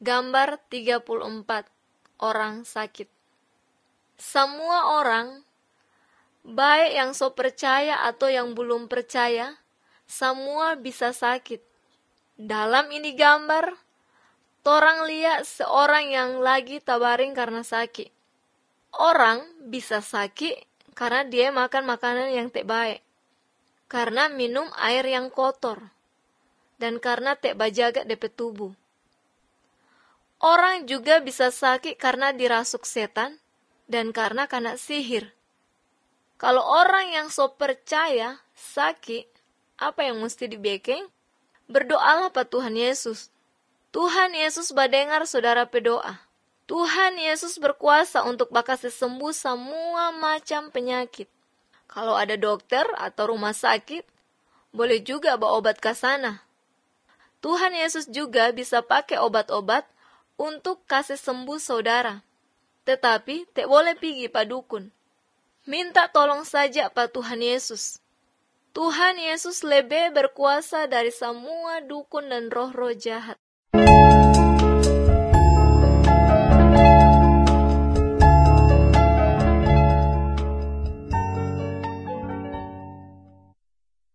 Gambar 34. Orang sakit. Semua orang, baik yang so percaya atau yang belum percaya, semua bisa sakit. Dalam ini gambar, torang lihat seorang yang lagi tabaring karena sakit. Orang bisa sakit karena dia makan makanan yang tak baik, karena minum air yang kotor, dan karena tak bajaga DP tubuh. Orang juga bisa sakit karena dirasuk setan dan karena kena sihir. Kalau orang yang so percaya sakit, apa yang mesti dibikin? Berdoalah pada Tuhan Yesus. Tuhan Yesus badengar saudara berdoa. Tuhan Yesus berkuasa untuk bakasi sembuh semua macam penyakit. Kalau ada dokter atau rumah sakit, boleh juga bawa obat ke sana. Tuhan Yesus juga bisa pakai obat-obat untuk kasih sembuh saudara. Tetapi tak boleh pergi pada dukun. Minta tolong saja pada Tuhan Yesus. Tuhan Yesus lebih berkuasa dari semua dukun dan roh-roh jahat.